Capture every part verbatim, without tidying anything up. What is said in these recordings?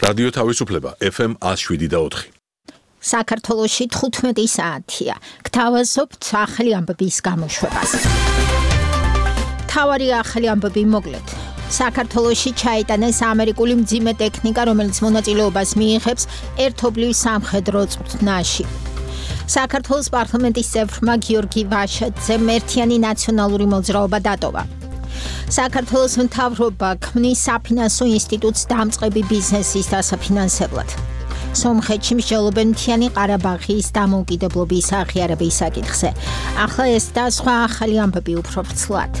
რადიო თავისუფლება ეფ ემ one oh seven და four. საქართველოში თხუთმეტი საათია. გთავაზობთ ახალი ამბების გამოშვებას. თავარი ახალი ამბები მოკლედ. საქართველოში ჩაიტანეს ამერიკული მძიმე ტექნიკა, რომელიც მონაწილეობას მიიღებს ერთობლივ სამხედრო წვრთნაში. საქართველოს პარლამენტის წევრმა გიორგი ვაშაძემ ერთიანი ნაციონალური მოძრაობა დატოვა. საქართველოს მთავრობა ქმნის საფინანსო ინსტიტუტს დამწყები ბიზნესის დასაფინანსებლად. სომხეთში მსჯელობენ მთიანი ყარაბაღის დამოუკიდებლობის აღიარების საკითხზე. ახლა ეს და სხვა ახალი ამბები უფრო ვრცლად.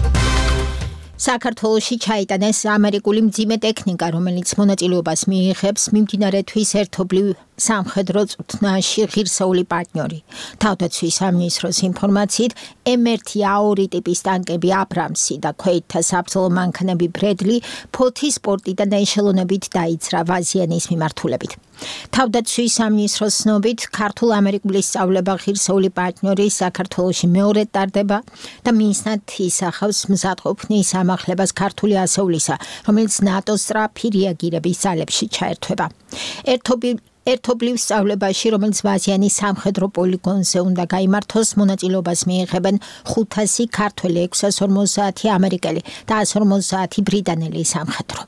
საქართველოში ჩაიტანეს ამერიკული მძიმე ტექნიკა, რომელიც მონაწილეობას მიიღებს მიმდინარე თვის ერთობლივ სამხედრო წვრთნაში ღირსეული პარტნიორი. თავდაცვის სამინისტროს ინფორმაციით, ემ one A ორი ტიპის ტანკები აბრამსი და ქვეითთა საბრძოლო მანქანები ბრედლი ფოთის სპორტიდან ეშელონებით დაიცრა ვაზიანის მიმართულებით. თავდაცვის სამინისტროს ცნობით, ქართულ-ამერიკული სწავლება ღირსეული პარტნიორი საქართველოში მეორედ ტარდება და მისნად ისახავს მზადყოფნის ამახლებას ქართული ასეულისა, რომელიც ნატოს სწრაფი რეაგირების ძალებში ჩაერთვება. ერთობლივ ერთობლივ სწავლებაში, რომელიც ვაზიანის სამხედრო პოლიგონზე უნდა გაიმართოს, მონაწილეობას მიიღებენ ხუთასი ქართველი, ექვსასი ორმოცდაათი ამერიკელი და ასი ორმოცდაათი ბრიტანელი სამხედრო.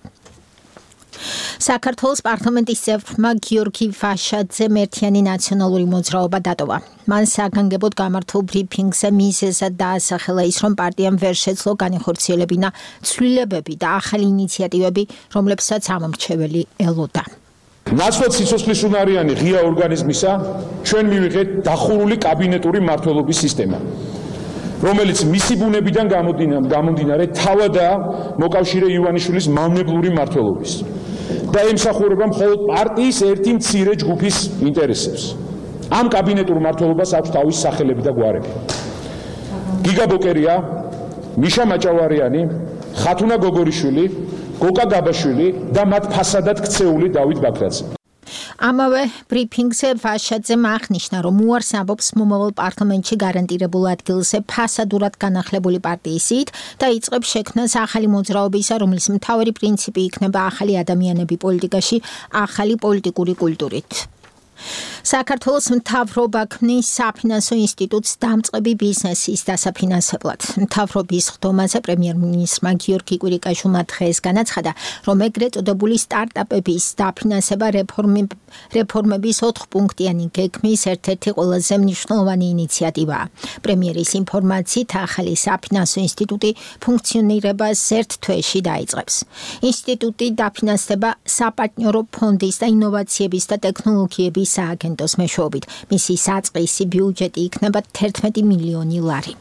საქართველოს პარლამენტის წევრმა გიორგი ვაშაძემ ერთიანი ნაციონალური მოძრაობა დატოვა. მან საგანგებოდ გამართულ ბრიფინგზე მიზეზად დაასახელა ის, რომ პარტიამ ვერ შეძლო განეხორციელებინა ცვლილებები და ახალი ინიციატივები, რომლებსაც ამომრჩეველი ელოდა. ნაცვლად სიცოცხლისუნარიანი ღია ორგანიზმისა ჩვენ მივიღეთ დახურული კაბინეტური მმართველობის სისტემა, რომელიც მისი ბუნებიდან გამომდინარე თავადაა მოკავშირე ივანიშვილის მავნებლური მმართველობის და ემსახურება მხოლოდ პარტიის ერთი მცირე ჯგუფის ინტერესებს. ამ კაბინეტურ მმართველობას აქვს თავის სახელები და გვარები. გიგა ბოკერია, მიშა მაჭავარიანი, ხათუნა გოგორიშვილი, გოკა გაბაშვილი და მათ ფასადად ქცეული დავით ბაქრაძე. ამავე ბრიფინგზე ვაშაძემ აღნიშნა, რომ უარს ამბობს მომავალ პარლამენტში გარანტირებულ ადგილზე ფასადურად განახლებული პარტიის სიით და იწყებს შექმნას ახალი მოძრაობისა, რომლის მთავარი პრინციპი იქნება ახალი ადამიანები პოლიტიკაში, ახალი პოლიტიკური კულტურით. საქართველოს მთავრობა ქმნის საფინანსო ინსტიტუტს დამწყები ბიზნესის დასაფინანსებლად. მთავრობის ხდომაზე პრემიერ-მინისტრმა გიორგი კვირიკაშვილმა დღეს განაცხადა, რომ ეგრეთ წოდებული სტარტაპების დაფინანსება რეფორმების ოთხპუნქტიანი გეგმის ერთ-ერთი ყველაზე მნიშვნელოვანი ინიციატივაა. პრემიერის ინფორმაციით, ახალი საფინანსო ინსტიტუტი ფუნქციონირებას ერთ თვეში დაიწყებს. ინსტიტუტი დაფინანსდება საპარტნიორო ფონდის და ინოვაციების და ტექნოლოგიების სააგენტოს მეშვეობით. მისი საწყისი ბიუჯეტი იქნება თერთმეტი მილიონი ლარი.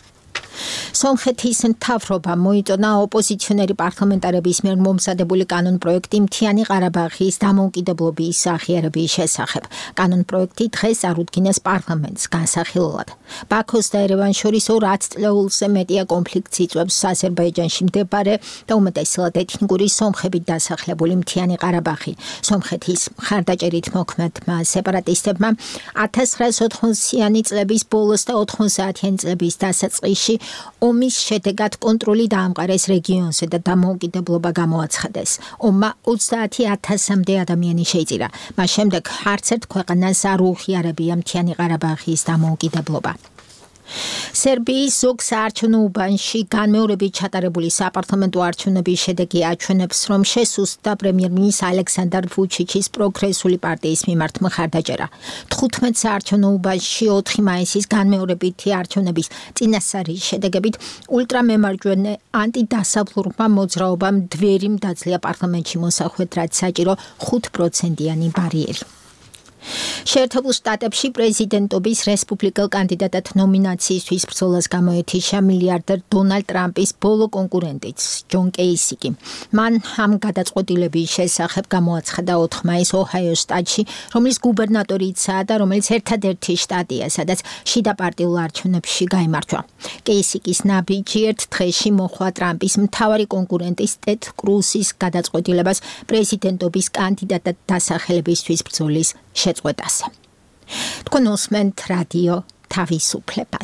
სომხეთის მთავრობა მოიწონა ოპოზიციონერი პარლამენტარების მიერ მომზადებული კანონპროექტი მთიანი ყარაბაღის დამოუკიდებლობის აღიარების შესახებ. კანონპროექტი დღეს წარუდგინეს პარლამენტს განსახილველად. ბაქოს და ერევანს შორის ორ ათწლეულზე მეტია კონფლიქტს იწვევს აზერბაიჯანში მდებარე და უმეტესად ეთნიკური სომხებით დასახლებული მთიანი ყარაბაღი. სომხეთის მხარდაჭერით მოქმედმა სეპარატისტებმა ათას ცხრაასი ოთხმოციანი წლების ბოლოს და ოთხმოცდაათიანი წლების დასაწყისში ომის შედეგად კონტროლი დაამყარეს რეგიონზე და დამოუკიდებლობა გამოაცხადეს. ომმა ოცდაათი ათასამდე ადამიანი შეიწირა. მას შემდეგ არც ერთ ქვეყანას არ უღიარებია მთიანი ყარაბაღის დამოუკიდებლობა. სერბიის ზოგ საარჩევნო უბანში განმეორებით ჩატარებული საპარლამენტო არჩევნების შედეგი აჩვენებს, რომ შესუსტდა პრემიერ-მინისტრ ალექსანდრ ვუჩიჩის პროგრესული პარტიის მიმართ მხარდაჭერა. თხუთმეტ საარჩევნო უბანში ოთხი მაისის განმეორებითი არჩევნების წინასწარი შედეგებით ულტრამემარჯვენე ანტიდასავლურმა მოძრაობამ დვერი დაძლია პარლამენტში მოსახვედ, რაც საჭირო ხუთპროცენტიანი ბარიერი. შეერთებულ შტატებში პრეზიდენტობის რესპუბლიკელ კანდიდატად ნომინაციისთვის ბრძოლას გამოეთიშა მილიარდერ დონალდ ტრამპის ბოლო კონკურენტიც ჯონ კეისიკი. მან ამ გადაწყვეტილების შესახებ გამოაცხადა ოთხ მაისს ოჰაიოს შტატში, რომლის გუბერნატორიცაა და რომელიც ერთადერთი შტატია, სადაც შიდა პარტიულ არჩევნებში გაიმარჯვა. კეისიკის ნაბიჯი ერთ დღეში მოჰყვა ტრამპის მთავარი კონკურენტის ტედ კრუსის გადაწყვეტილებას პრეზიდენტობის კანდიდატად დასახელებისთვის ბრძოლის შეწყვეტაზე. თქვენ უსმენთ რადიო თავისუფლებას.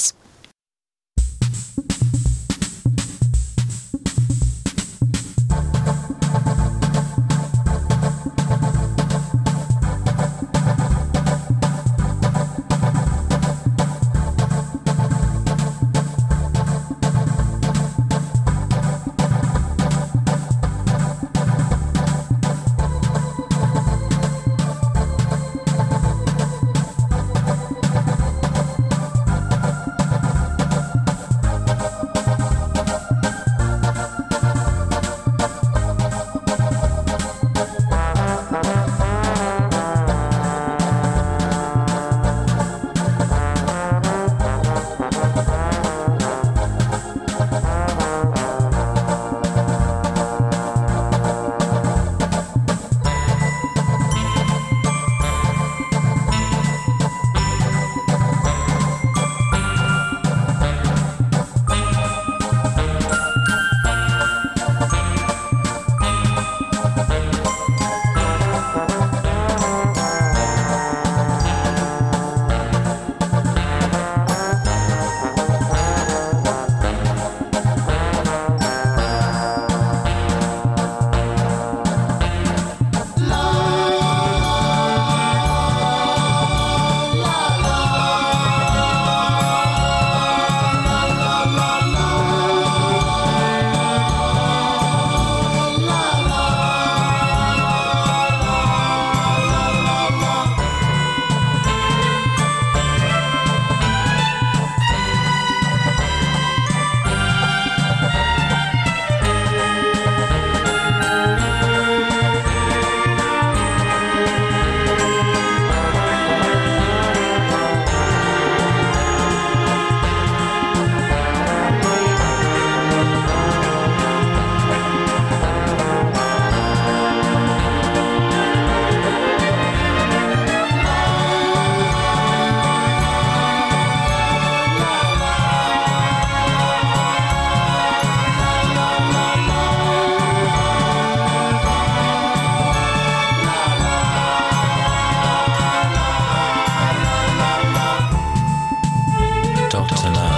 to know.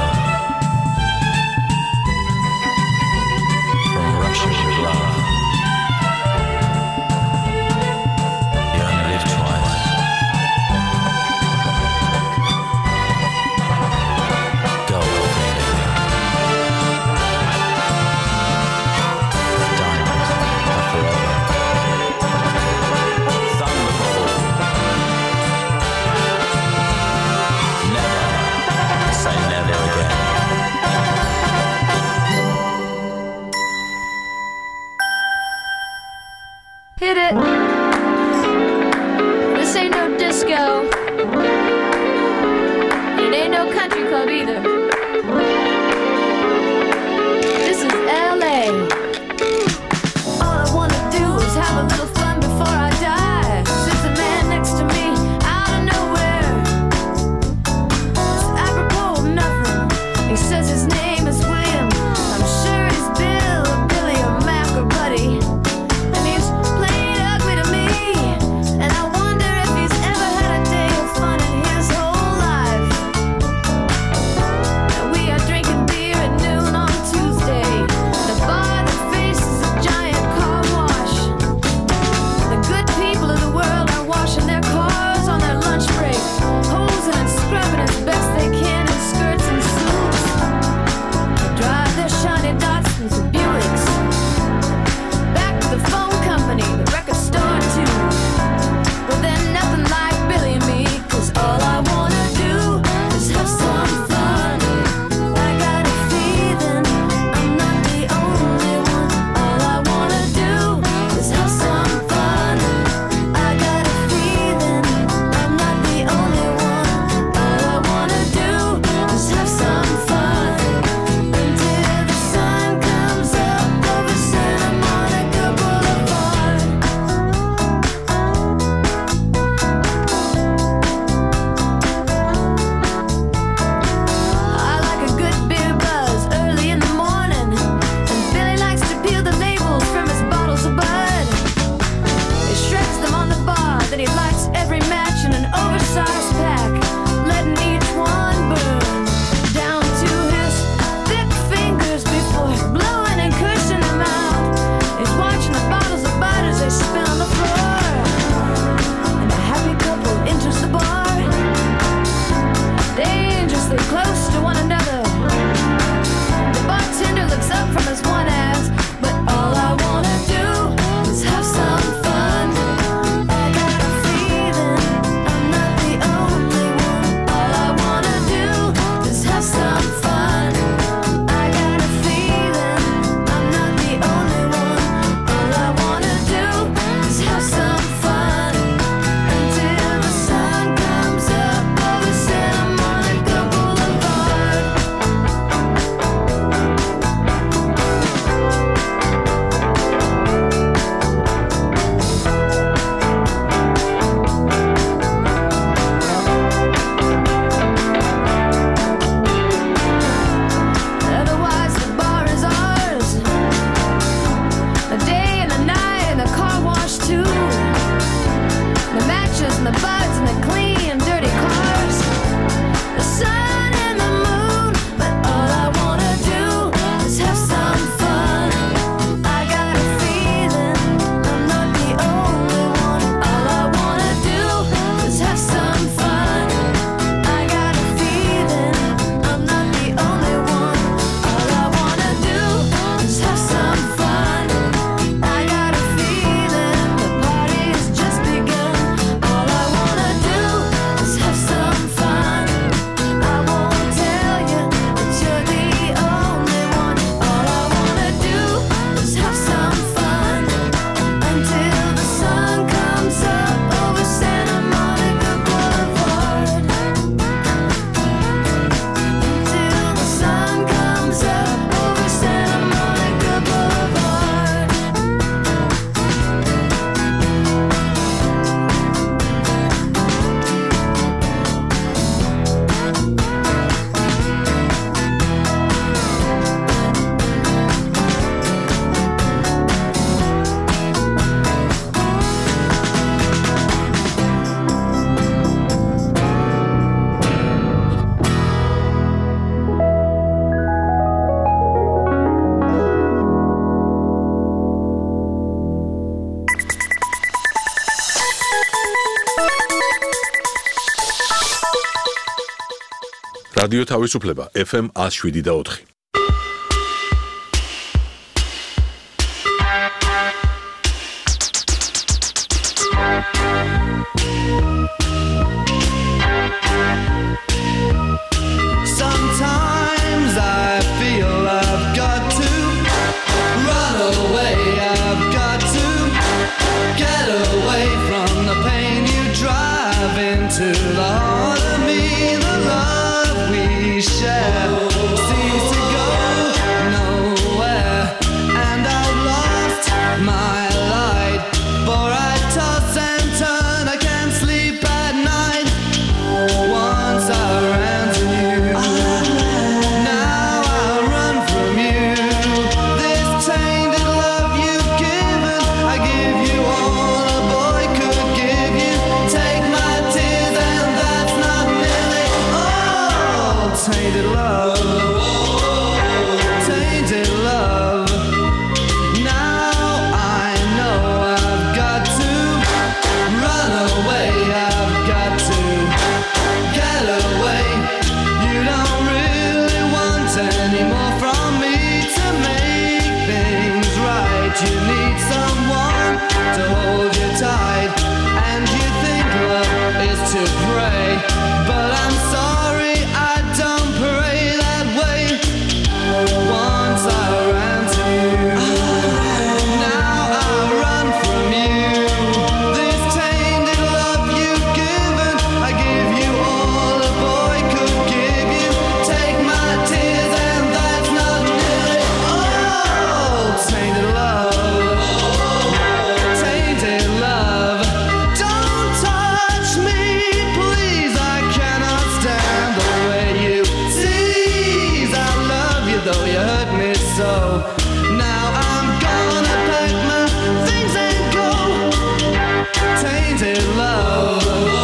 From rushes of love, you only live twice. Go, freedom. Diamonds are forever. Thunderbolt. Never say never again. რადიო თავისუფლება F M one oh seven და four. Sometimes I feel I've got to run away, I've got to get away from the pain you drive into the heart of me. The love we share seems to go nowhere, and I've lost my light, for I toss and turn, I can't sleep at night. Once I ran to you, now I run from you. This tainted love you've given, I give you all a boy could give you. Take my tears and that's not nearly all. Tainted love, tainted love. Now I know I've got to run away, I've got to get away. You don't really want any more from me to make things right. You need someone to hold you tight, and you think love is to pray, but I'm sorry, I don't pray that way. Once I ran to you, now I run from you. This tainted love you've given, I give you all a boy could give you. Take my tears and that's not nearly all. Tainted love, tainted love. Don't touch me, please, I cannot stand the way you tease. I love you though you hurt me so. Now I'm gonna pack my things and go. Tainted love,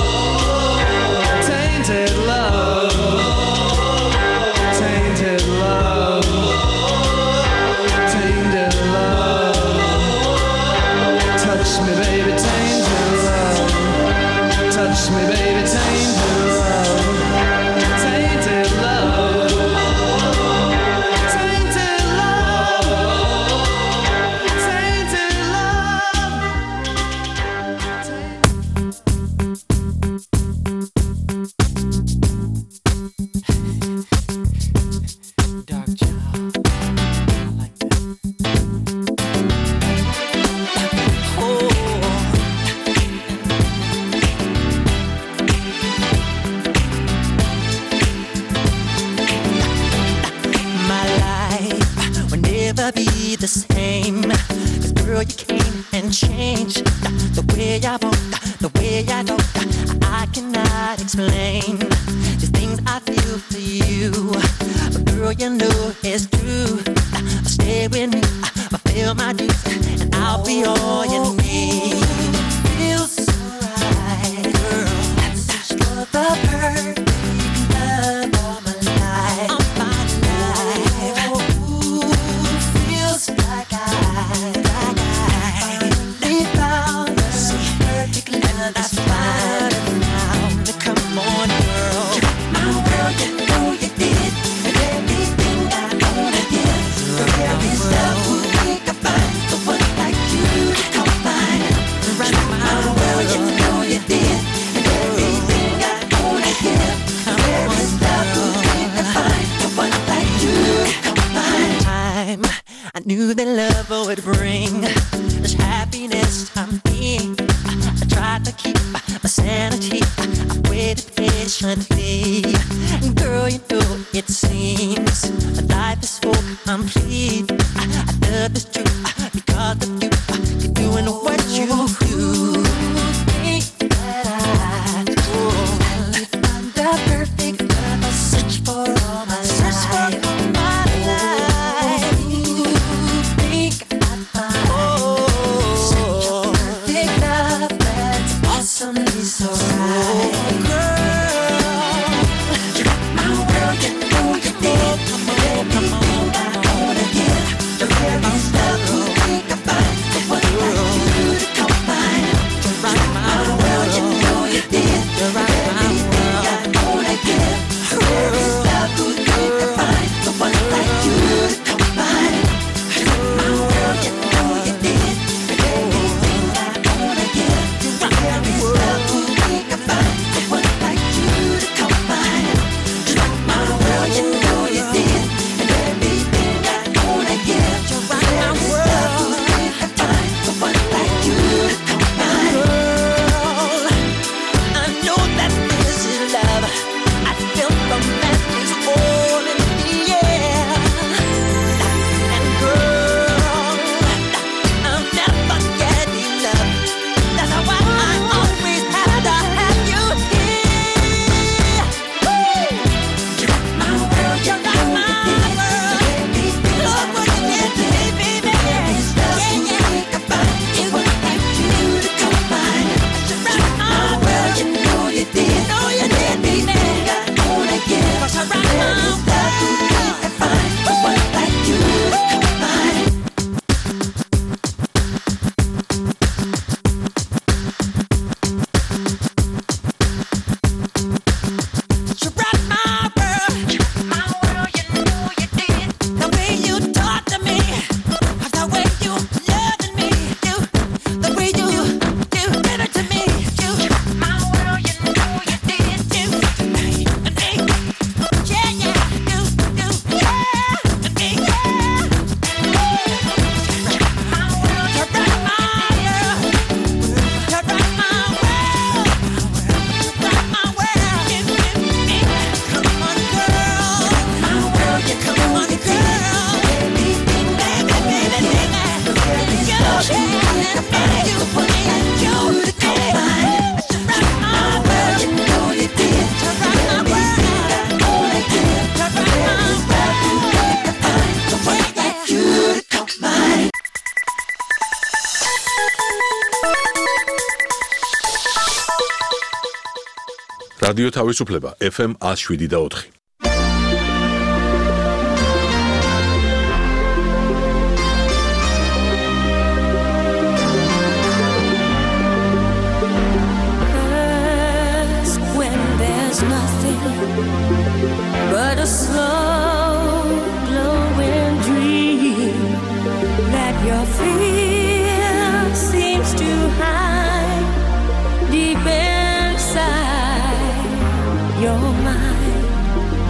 tainted love, tainted love, tainted love. Touch me, baby, tainted love. Touch me, baby, tainted love. Tainted love, tainted love, tainted love. Dark child, I like that. Oh. My life will never be the same, 'cause girl you came and changed the way I walk, the way I talk. I cannot explain the things I feel for you, but girl you know it's true. Stay with me, fulfill my dreams, and I'll be all you need. Feels so right, girl. That's just for the perfect love all my life. All my life. Ooh, feels like I, like I finally found the perfect love that's fine now. Come on, girl. My world, you know you did, and everything I wanna give. The very love who we could find, the one like you to come find. My world, you know you did, and everything I wanna give. The very love who we could find, the one like you to come find. Time I knew that love would bring this happiness I'm in. I tried to keep my sanity, I waited patiently. And girl, you know it seems my life is so complete. I, I love this truth because of you. You're doing what you do. Think that I do. I found the perfect love. I search for all my life. Search for all my life. Think I find such a perfect love that's awesomely so right. Girl, you got my world, you know you did. Everything I wanna give, the very love. რადიო თავისუფლება ეფ ემ one oh seven და four. But a slow glowing dream that your fear seems to hide deep inside your mind.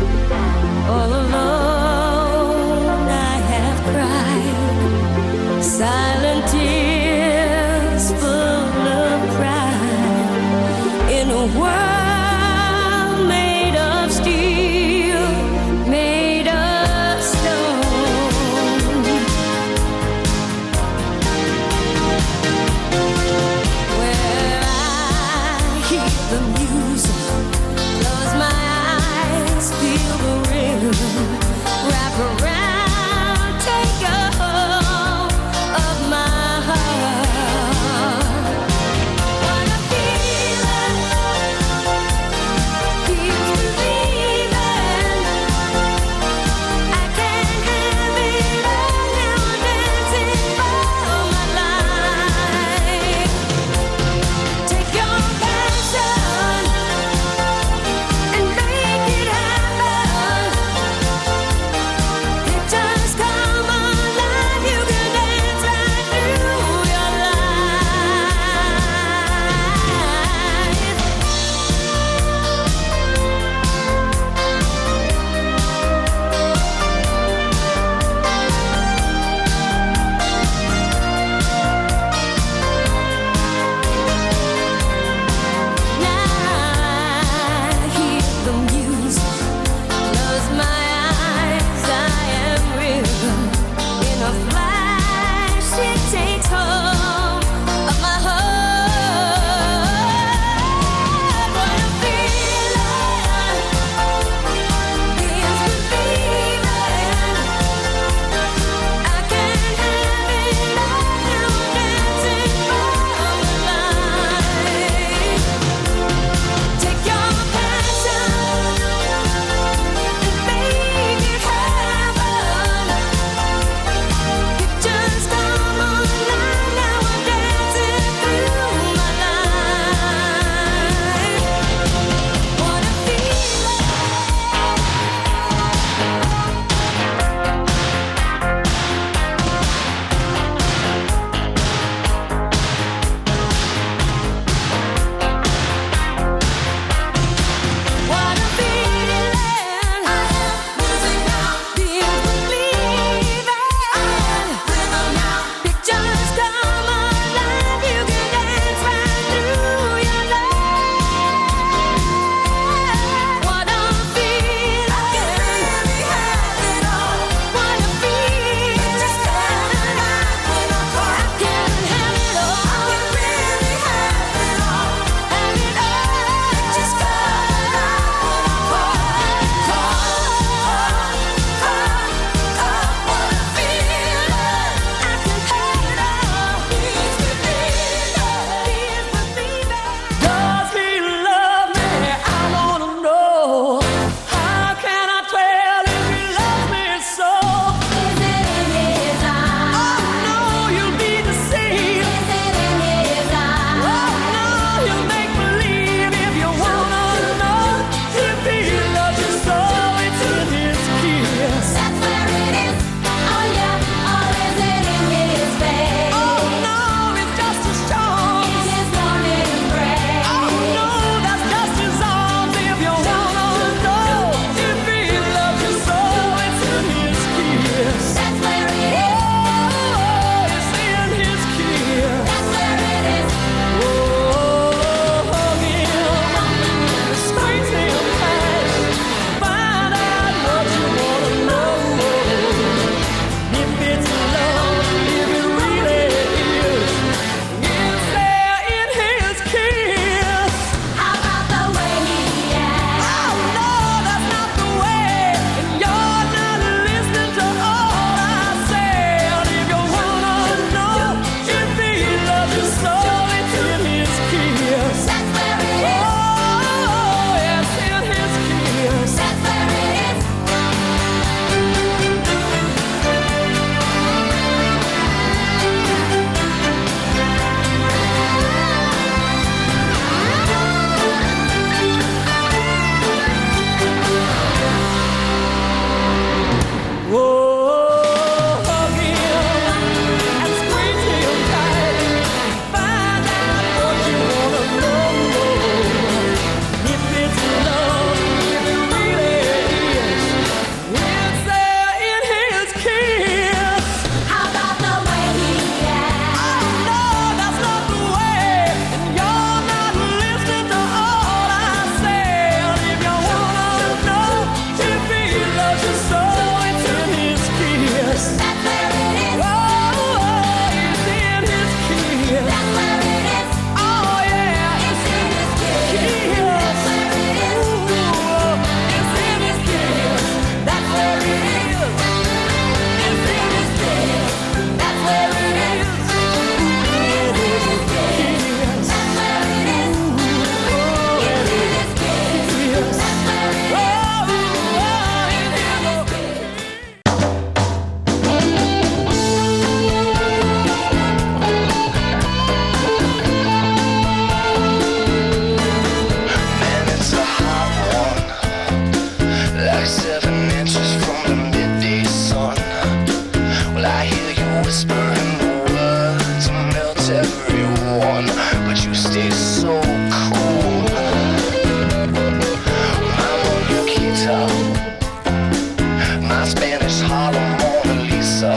Spanish Harlem Mona Lisa.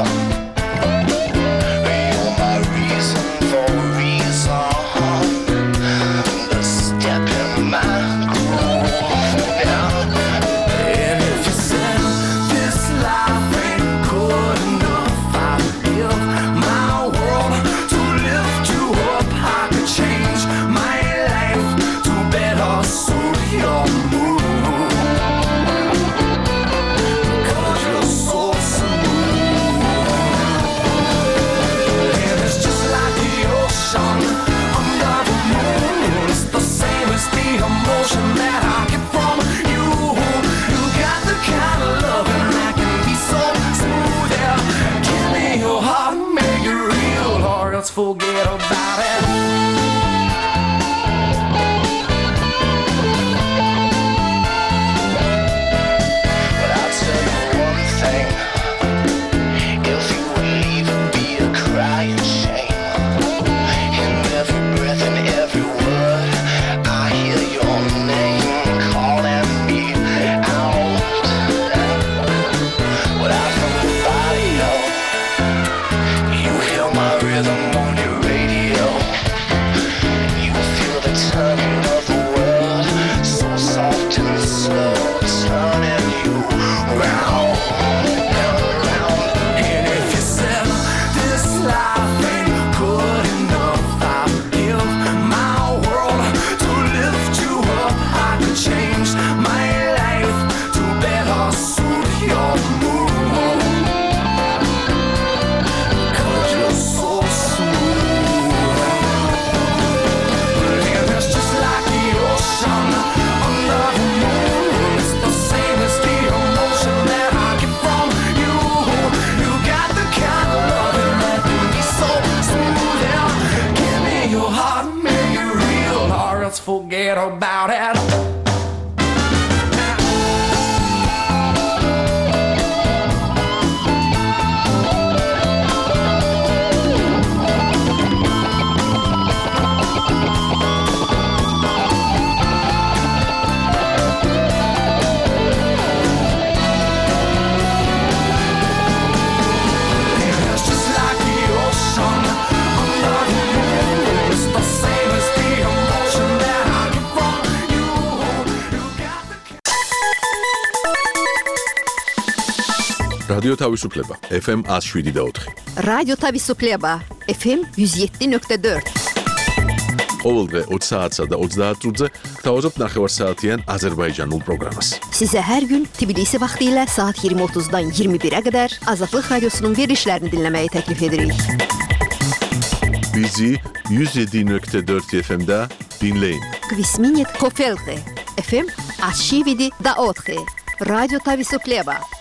You're my reason for a reason. The step in my groove now. And if you said this life ain't good enough, I'd give my world to lift you up. I could change my life to better suit your mood. Cause you're so smooth. And it's just like the ocean under the moon. It's the same as the emotion that I get from you. You got the kind of loving that can be so smooth. Yeah, give me your heart and make it real, or else forget about it. But I'll tell you one thing. If you would leave, it'd be a crying shame. In every breath and every word, I hear your name calling me out. Without nobody else, you hear my rhythm on your radio. And you feel the turning of the world, so soft and slow, turning you round and round. And if you said this life ain't good enough, I'd give my world to lift you up. I could change my life to better suit your mood. Cause you're so smooth. And it's just like the ocean under the moon. It's the same as the emotion that I get from you. You got the kind of loving that can be so smooth. Yeah, give me your heart and make it real, or else forget about it. And it's just like the ocean under the moon. It's the same as the emotion that I get from you. You got the რადიო თავისუფლება ეფ ემ one oh seven და four. რადიო თავისუფლება ეფ ემ one oh seven point four. ყოველდღე opt საათსა და ოცდაათ წუთზე გთავაზობთ ნახევარსაათიან აზერბაიჯანულ პროგრამას. Sizə hər gün Tbilisi vaxtı ilə saat iyirmi otuzdan iyirmi birə qədər Azadlıq Radiosunun verilişlərini dinləməyi təklif edirik. Bizi one oh seven point four efe em'də dinləyin. Kvisminit Kofelxi, efe em one oh seven point four. Radyo Tavisupleba.